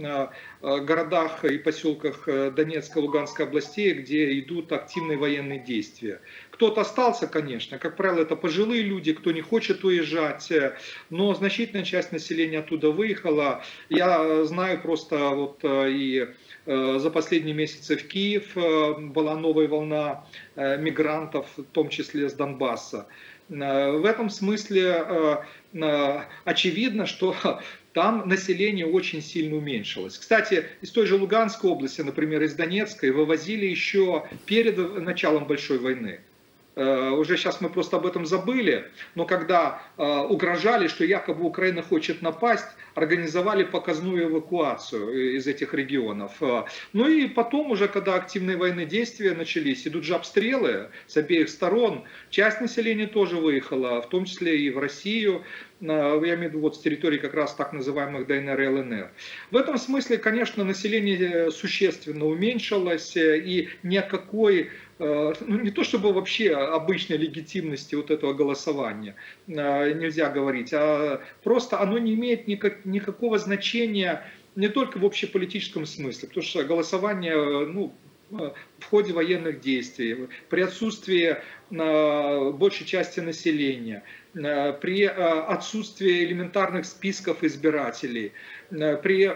городах и поселках Донецкой и Луганской областей, где идут активные военные действия. Кто-то остался, конечно, как правило, это пожилые люди, кто не хочет уезжать, но значительная часть населения оттуда выехала. Я знаю просто вот и за последние месяцы в Киев была новая волна мигрантов, в том числе с Донбасса. В этом смысле очевидно, что там население очень сильно уменьшилось. Кстати, из той же Луганской области, например, из Донецкой, вывозили еще перед началом Большой войны. Уже сейчас мы просто об этом забыли, но когда угрожали, что якобы Украина хочет напасть, организовали показную эвакуацию из этих регионов. Ну и потом уже, когда активные военные действия начались, идут же обстрелы с обеих сторон, часть населения тоже выехала, в том числе и в Россию, я имею в виду вот с территории как раз так называемых ДНР и ЛНР. В этом смысле, конечно, население существенно уменьшилось, и ни о какой, ну, не то чтобы вообще обычной легитимности вот этого голосования нельзя говорить, а просто оно не имеет никак, никакого значения не только в общеполитическом смысле, потому что голосование, ну, в ходе военных действий, при отсутствии большей части населения, при отсутствии элементарных списков избирателей, при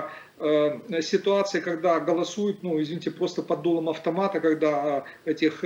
ситуации, когда голосуют, ну, извините, просто под дулом автомата, когда этих,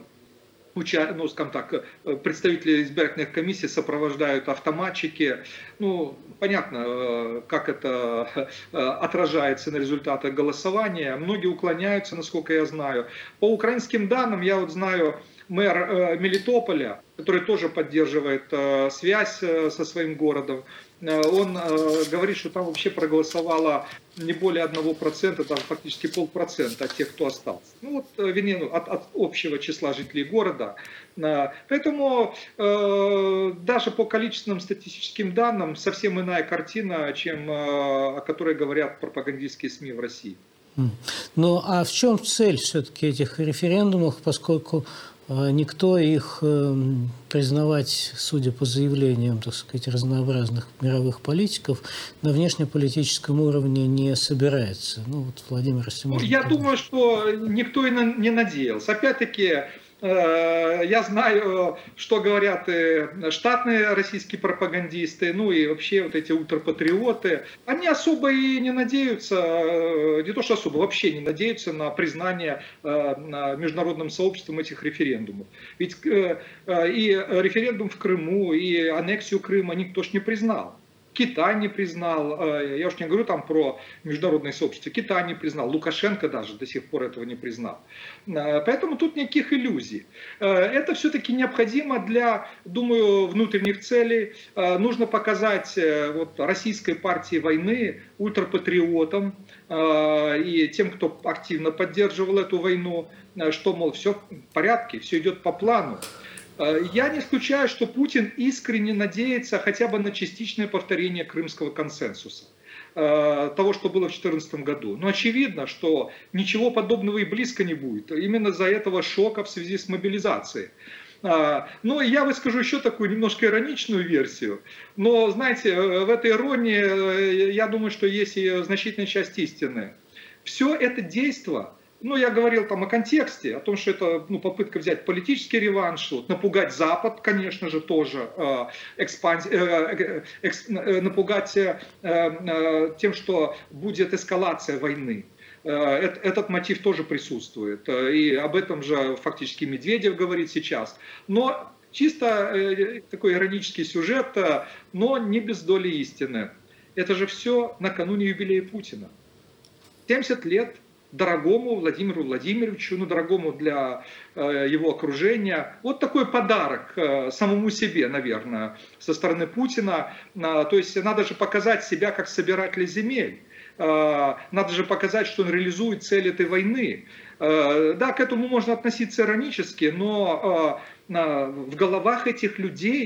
ну, скажем так, представители избирательных комиссий сопровождают автоматчики. Ну, понятно, как это отражается на результатах голосования. Многие уклоняются, насколько я знаю. По украинским данным, я вот знаю, мэр Мелитополя, который тоже поддерживает связь со своим городом, он говорит, что там вообще проголосовало не более одного процента, там фактически полпроцента от тех, кто остался. Ну вот, вернее, от, от общего числа жителей города. Поэтому даже по количественным статистическим данным совсем иная картина, чем о которой говорят пропагандистские СМИ в России. Ну а в чем цель все-таки этих референдумов, поскольку никто их признавать, судя по заявлениям, так сказать, разнообразных мировых политиков, на внешнеполитическом уровне не собирается? Ну, вот Владимир, если можно... Я думаю, что никто и не надеялся. Опять-таки, я знаю, что говорят и штатные российские пропагандисты, ну и вообще вот эти ультрапатриоты. Они особо и не надеются, не то что особо, вообще не надеются на признание международным сообществом этих референдумов. Ведь и референдум в Крыму, и аннексию Крыма никто ж не признал. Китай не признал, я уж не говорю там про международное сообщество, Китай не признал, Лукашенко даже до сих пор этого не признал. Поэтому тут никаких иллюзий. Это все-таки необходимо для, думаю, внутренних целей. Нужно показать вот, российской партии войны, ультрапатриотам и тем, кто активно поддерживал эту войну, что, мол, все в порядке, все идет по плану. Я не исключаю, что Путин искренне надеется хотя бы на частичное повторение Крымского консенсуса, того, что было в две тысячи четырнадцатом году. Но очевидно, что ничего подобного и близко не будет. Именно из-за этого шока в связи с мобилизацией. Ну, я выскажу еще такую немножко ироничную версию. Но, знаете, в этой иронии, я думаю, что есть и значительная часть истины. Все это действие... Ну, я говорил там о контексте, о том, что это, ну, попытка взять политический реванш, вот, напугать Запад, конечно же, тоже, э, экспанс... э, э, напугать э, э, тем, что будет эскалация войны. Э, этот мотив тоже присутствует, и об этом же фактически Медведев говорит сейчас. Но чисто э, такой иронический сюжет, но не без доли истины. Это же все накануне юбилея Путина. семьдесят лет. Дорогому Владимиру Владимировичу, ну, дорогому для э, его окружения. Вот такой подарок э, самому себе, наверное, со стороны Путина. Э, то есть надо же показать себя как собиратель земель. Э, надо же показать, что он реализует цель этой войны. Э, да, к этому можно относиться иронически, но э, э, в головах этих людей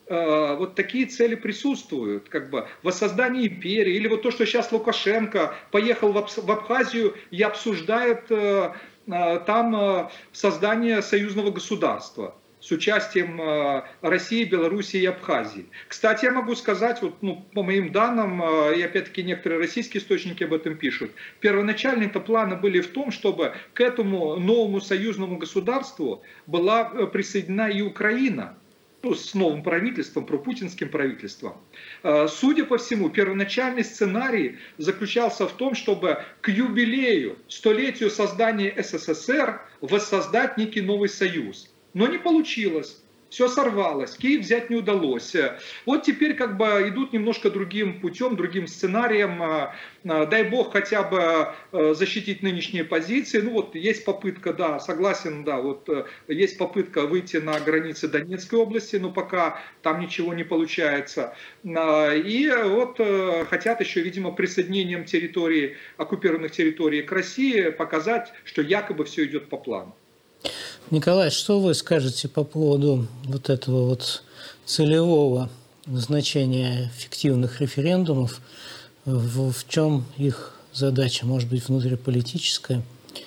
вот такие цели присутствуют, как бы воссоздание империи, или вот то, что сейчас Лукашенко поехал в Абхазию и обсуждает там создание союзного государства с участием России, Белоруссии и Абхазии. Кстати, я могу сказать, вот, ну, по моим данным, и опять-таки некоторые российские источники об этом пишут, первоначальные-то планы были в том, чтобы к этому новому союзному государству была присоединена и Украина, ну, с новым правительством, пропутинским правительством. Судя по всему, первоначальный сценарий заключался в том, чтобы к юбилею, столетию создания СССР воссоздать некий новый союз. Но не получилось. Все сорвалось, Киев взять не удалось. Вот теперь как бы идут немножко другим путем, другим сценарием. Дай бог хотя бы защитить нынешние позиции. Ну вот есть попытка, да, согласен, да, вот есть попытка выйти на границы Донецкой области, но пока там ничего не получается. И вот хотят еще, видимо, присоединением территорий, оккупированных территорий к России показать, что якобы все идет по плану. Николай, что вы скажете по поводу вот этого вот целевого значения фиктивных референдумов? В, в чем их задача? Может быть, внутриполитическая?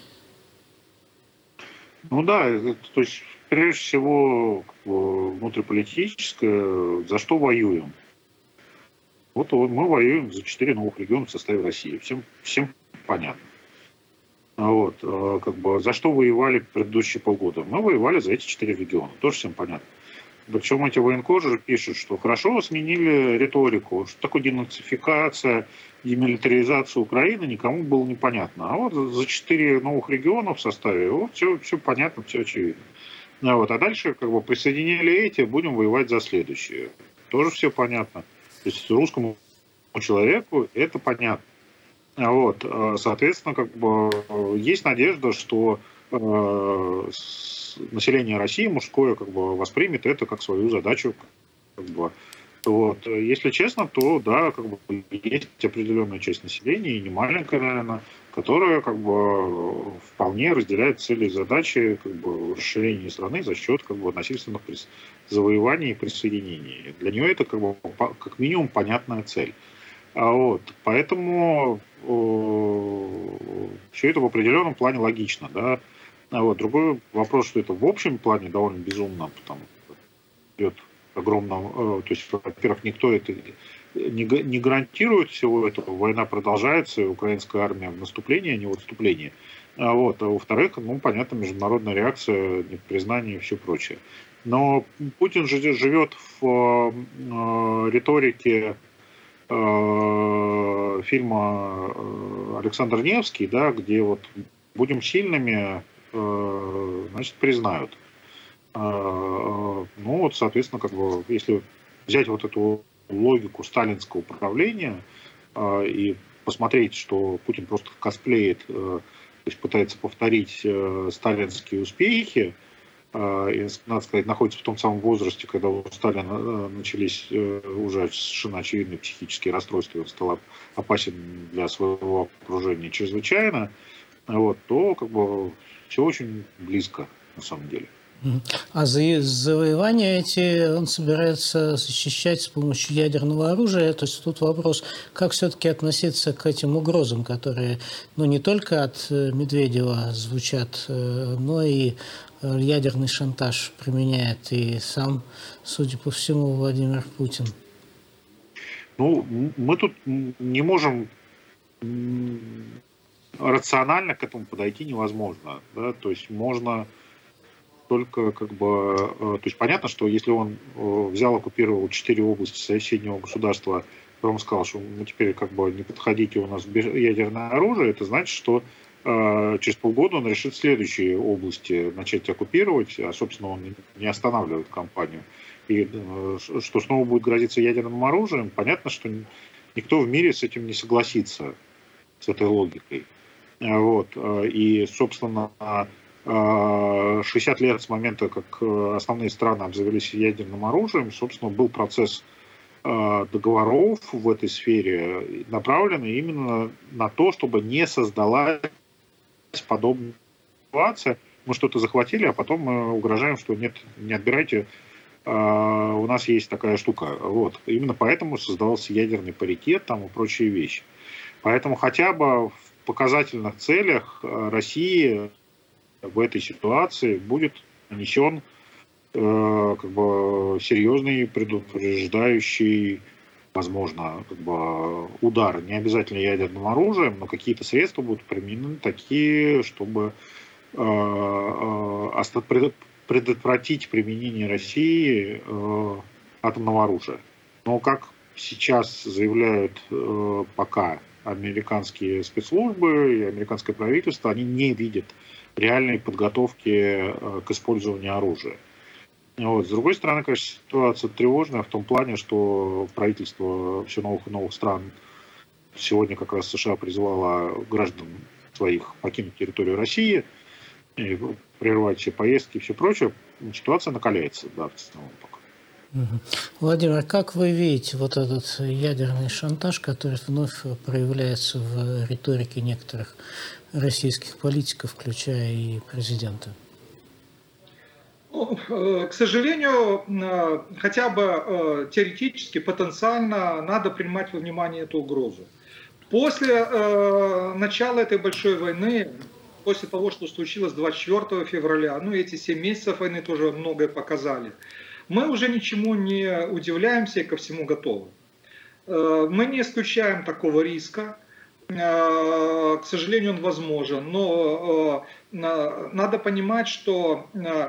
Ну да, то есть прежде всего внутриполитическая. За что воюем? Вот мы воюем за четыре новых региона в составе России. Всем, всем понятно. Вот, как бы, за что воевали предыдущие полгода? Мы воевали за эти четыре региона, тоже всем понятно. Причем эти военкоры пишут, что хорошо сменили риторику, что такое денацификация, демилитаризация Украины, никому было непонятно. А вот за четыре новых региона в составе, вот все, все понятно, все очевидно. Вот, а дальше как бы присоединили эти, будем воевать за следующие. Тоже все понятно. То есть русскому человеку это понятно. Вот, соответственно, как бы есть надежда, что э, население России мужское как бы воспримет это как свою задачу. Как бы. Вот. Если честно, то да, как бы есть определенная часть населения, и не маленькая, наверное, которая как бы вполне разделяет цели и задачи как бы расширения страны за счет как бы насильственных завоеваний и присоединений. Для нее это как бы как минимум понятная цель. А вот, поэтому э, все это в определенном плане логично, да. А вот, другой вопрос, что это в общем плане довольно безумно, потому что идет огромного, э, то есть, во-первых, никто это не, не гарантирует всего этого, война продолжается, украинская армия в наступлении, а не в отступлении. А вот, а во-вторых, ну, понятно, международная реакция, непризнание и все прочее. Но Путин же живет в э, риторике фильма Александр Невский, да, где вот будем сильными, значит, признают. Ну вот, соответственно, как бы, если взять вот эту логику сталинского управления и посмотреть, что Путин просто косплеит, то есть пытается повторить сталинские успехи, и, надо сказать, находится в том самом возрасте, когда у Сталина начались уже совершенно очевидные психические расстройства, и он стал опасен для своего окружения чрезвычайно, вот, то как бы все очень близко на самом деле. А за завоевания эти он собирается защищать с помощью ядерного оружия. То есть тут вопрос, как все-таки относиться к этим угрозам, которые, ну, не только от Медведева звучат, но и ядерный шантаж применяет и сам, судя по всему, Владимир Путин. Ну, мы тут не можем рационально к этому подойти, невозможно, да? То есть можно только как бы, то есть понятно, что если он взял, оккупировал четыре области соседнего государства, потом сказал, что мы теперь как бы не подходите, у нас ядерное оружие, это значит, что через полгода он решит следующие области начать оккупировать, а, собственно, он не останавливает кампанию. И что снова будет грозиться ядерным оружием, понятно, что никто в мире с этим не согласится, с этой логикой. Вот. И, собственно, шестьдесят лет с момента, как основные страны обзавелись ядерным оружием, собственно, был процесс договоров в этой сфере, направленный именно на то, чтобы не создалась подобная ситуация. Мы что-то захватили, а потом мы угрожаем, что нет, не отбирайте у нас есть такая штука. Вот. Именно поэтому создавался ядерный паритет там, и прочие вещи. Поэтому хотя бы в показательных целях России в этой ситуации будет нанесен э, как бы серьезный предупреждающий, возможно, как бы удар. Не обязательно ядерным оружием, но какие-то средства будут применены такие, чтобы э, э, предотвратить применение России э, атомного оружия. Но как сейчас заявляют э, пока американские спецслужбы и американское правительство, они не видят реальной подготовки э, к использованию оружия. Вот. С другой стороны, конечно, ситуация тревожная в том плане, что правительство все новых и новых стран, сегодня как раз США призывало граждан своих покинуть территорию России, и прервать все поездки и все прочее. Ситуация накаляется, да, в основном пока. Владимир, как вы видите вот этот ядерный шантаж, который вновь проявляется в риторике некоторых российских политиков, включая и президента? Ну, к сожалению, хотя бы теоретически, потенциально надо принимать во внимание эту угрозу. После начала этой большой войны, после того, что случилось двадцать четвёртого февраля, ну эти семь месяцев войны тоже многое показали, мы уже ничему не удивляемся и ко всему готовы. Мы не исключаем такого риска. К сожалению, он возможен. Но надо понимать, что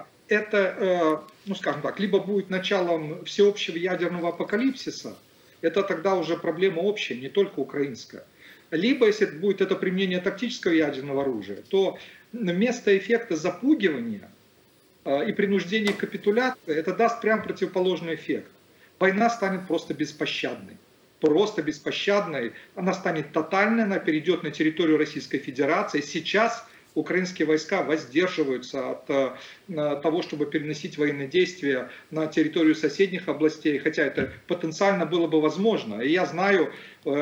это, ну скажем так, либо будет началом всеобщего ядерного апокалипсиса, это тогда уже проблема общая, не только украинская. Либо, если будет это применение тактического ядерного оружия, то вместо эффекта запугивания и принуждение к капитуляции, это даст прям противоположный эффект. Война станет просто беспощадной. Просто беспощадной. Она станет тотальной, она перейдет на территорию Российской Федерации. Сейчас украинские войска воздерживаются от того, чтобы переносить военные действия на территорию соседних областей, хотя это потенциально было бы возможно. И я знаю,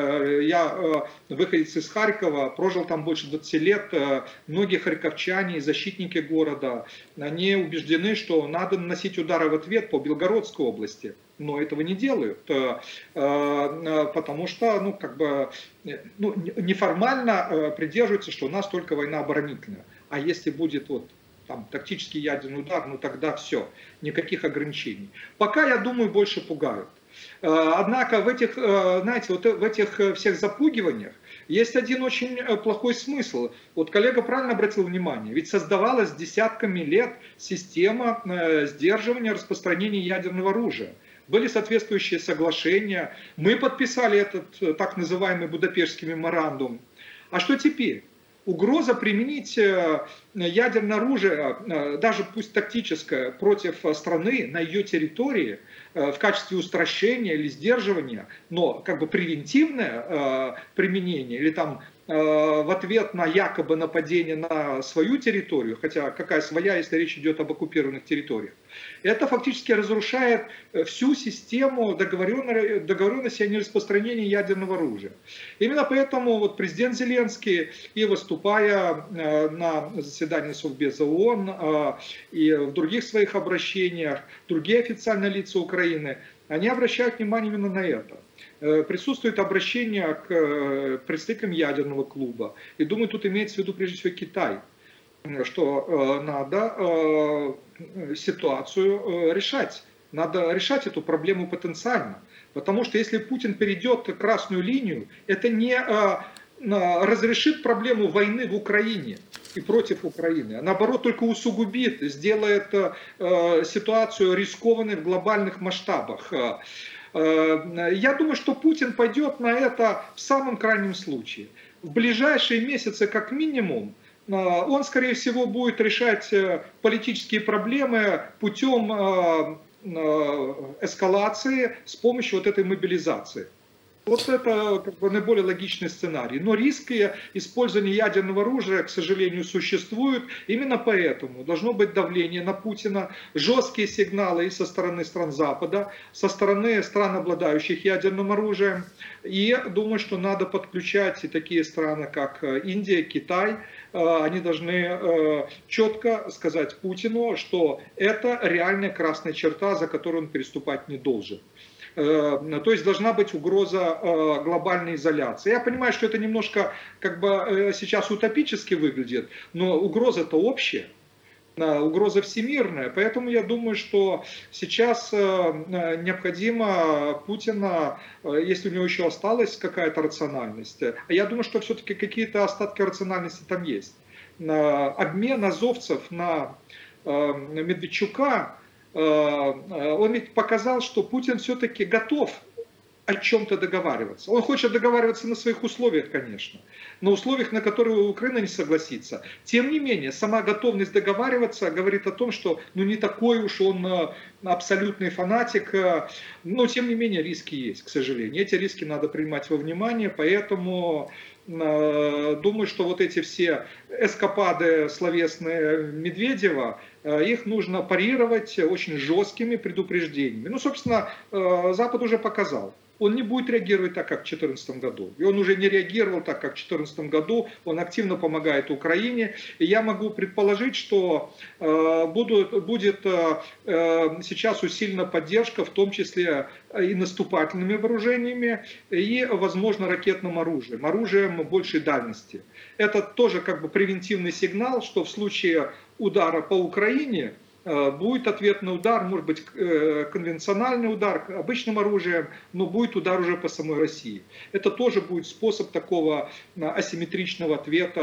я выходец из Харькова, прожил там больше двадцати лет, многие харьковчане и защитники города, они убеждены, что надо наносить удары в ответ по Белгородской области. Но этого не делают, потому что, ну, как бы, ну, неформально придерживаются, что у нас только война оборонительная. А если будет вот там тактический ядерный удар, ну тогда все, никаких ограничений. Пока, я думаю, больше пугают. Однако в этих, знаете, вот в этих всех запугиваниях есть один очень плохой смысл. Вот коллега правильно обратил внимание, ведь создавалась десятками лет система сдерживания распространения ядерного оружия. Были соответствующие соглашения, мы подписали этот так называемый Будапештский меморандум. А что теперь? Угроза применить ядерное оружие, даже пусть тактическое, против страны на ее территории в качестве устрашения или сдерживания, но как бы превентивное применение или там в ответ на якобы нападение на свою территорию, хотя какая своя, если речь идет об оккупированных территориях, это фактически разрушает всю систему договоренности о нераспространении ядерного оружия. Именно поэтому вот президент Зеленский, и выступая на заседании Совбеза ООН и в других своих обращениях, другие официальные лица Украины, они обращают внимание именно на это. Присутствует обращение к представителям ядерного клуба. И думаю, тут имеется в виду прежде всего Китай, что надо ситуацию решать. Надо решать эту проблему потенциально. Потому что если Путин перейдет красную линию, это не разрешит проблему войны в Украине и против Украины, а наоборот только усугубит, сделает ситуацию рискованной в глобальных масштабах. Я думаю, что Путин пойдет на это в самом крайнем случае. В ближайшие месяцы, как минимум, он, скорее всего, будет решать политические проблемы путем эскалации с помощью вот этой мобилизации. Вот это как бы наиболее логичный сценарий. Но риски использования ядерного оружия, к сожалению, существуют. Именно поэтому должно быть давление на Путина, жесткие сигналы и со стороны стран Запада, со стороны стран, обладающих ядерным оружием. И думаю, что надо подключать и такие страны, как Индия, Китай. Они должны четко сказать Путину, что это реальная красная черта, за которую он переступать не должен. То есть должна быть угроза глобальной изоляции. Я понимаю, что это немножко как бы сейчас утопически выглядит, но угроза-то общая, угроза всемирная. Поэтому я думаю, что сейчас необходимо Путина, если у него еще осталась какая-то рациональность, а я думаю, что все-таки какие-то остатки рациональности там есть. Обмен азовцев на Медведчука, он ведь показал, что Путин все-таки готов о чем-то договариваться. Он хочет договариваться на своих условиях, конечно, на условиях, на которые Украина не согласится. Тем не менее, сама готовность договариваться говорит о том, что ну, не такой уж он абсолютный фанатик, но тем не менее риски есть, к сожалению. Эти риски надо принимать во внимание, поэтому думаю, что вот эти все эскапады словесные Медведева, их нужно парировать очень жесткими предупреждениями. Ну, собственно, Запад уже показал. Он не будет реагировать так, как в две тысячи четырнадцатом году. И он уже не реагировал так, как в две тысячи четырнадцатом году. Он активно помогает Украине. И я могу предположить, что э, будут, будет э, сейчас усилена поддержка, в том числе и наступательными вооружениями, и, возможно, ракетным оружием, оружием большей дальности. Это тоже как бы превентивный сигнал, что в случае удара по Украине будет ответный удар, может быть конвенциональный удар обычным оружием, но будет удар уже по самой России. Это тоже будет способ такого асимметричного ответа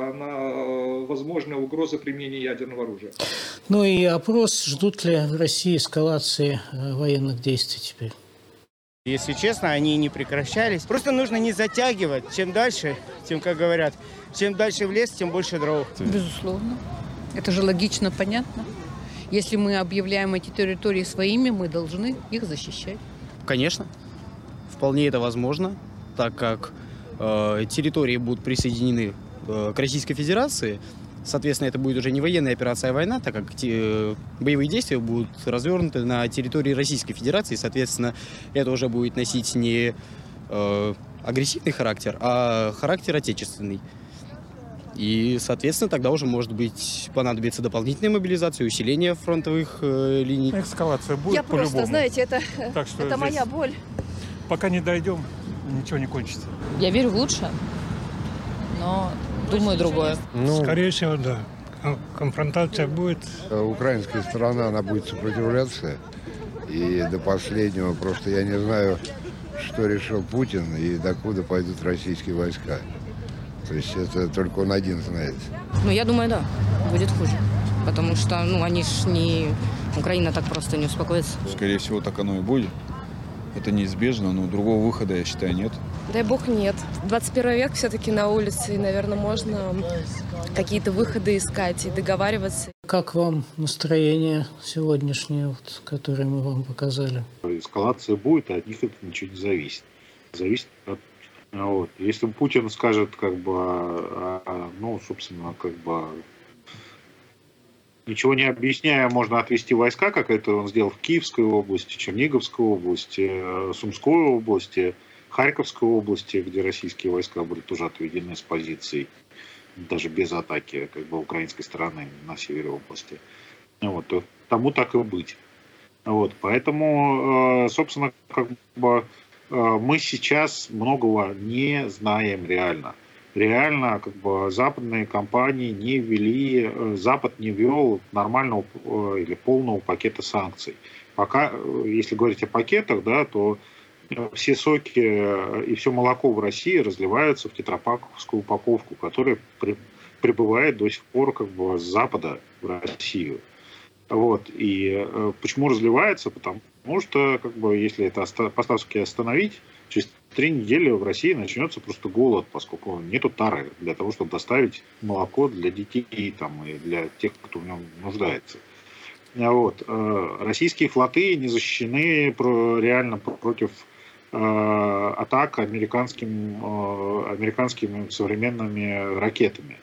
на возможные угрозы применения ядерного оружия. Ну и опрос, ждут ли в России эскалации военных действий теперь? Если честно, они не прекращались. Просто нужно не затягивать. Чем дальше, тем, как говорят, чем дальше в лес, тем больше дров. Безусловно. Это же логично, понятно. Если мы объявляем эти территории своими, мы должны их защищать. Конечно, вполне это возможно, так как э, территории будут присоединены э, к Российской Федерации. Соответственно, это будет уже не военная операция, а война, так как те, боевые действия будут развернуты на территории Российской Федерации. Соответственно, это уже будет носить не э, агрессивный характер, а характер отечественный. И, соответственно, тогда уже, может быть, понадобится дополнительная мобилизация, усиление фронтовых э, линий. Эскалация будет Я по-любому. просто, знаете, это, так что это моя боль. Пока не дойдем, ничего не кончится. Я верю в лучшее, но думаю другое. Ну, скорее всего, да. Конфронтация будет. Украинская сторона, она будет сопротивляться. И до последнего просто я не знаю, что решил Путин и докуда пойдут российские войска. То есть это только он один знает. Ну, я думаю, да, будет хуже. Потому что, ну, они ж не... Украина так просто не успокоится. Скорее всего, так оно и будет. Это неизбежно, но другого выхода, я считаю, нет. Дай бог, нет. двадцать первый век все-таки на улице, и, наверное, можно какие-то выходы искать и договариваться. Как вам настроение сегодняшнее, вот, которое мы вам показали? Эскалация будет, а от них это ничего не зависит. Зависит от... Вот. Если Путин скажет, как бы, ну, собственно, как бы, ничего не объясняя, можно отвести войска, как это он сделал в Киевской области, Черниговской области, Сумской области, Харьковской области, где российские войска были тоже отведены с позиций, даже без атаки, как бы, украинской стороны на севере области. Вот. Тому так и быть. Вот. Поэтому, собственно, как бы, мы сейчас многого не знаем реально. Реально, как бы, западные компании не ввели, Запад не ввел нормального или полного пакета санкций. Пока, если говорить о пакетах, да, то все соки и все молоко в России разливаются в тетрапаковскую упаковку, которая при, прибывает до сих пор, как бы, с Запада в Россию. Вот. И э, почему разливается? Потому что, как бы, если это поставки остановить, через три недели в России начнется просто голод, поскольку нету тары для того, чтобы доставить молоко для детей там, и для тех, кто в нем нуждается. Вот. Э, российские флоты не защищены про, реально против атак американским, американскими современными ракетами.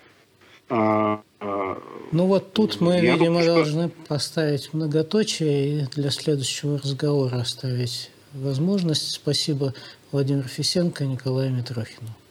Ну вот тут мы, Я видимо, думаю, что... должны поставить многоточие и для следующего разговора оставить возможность. Спасибо Владимиру Фисенко и Николаю Митрохину.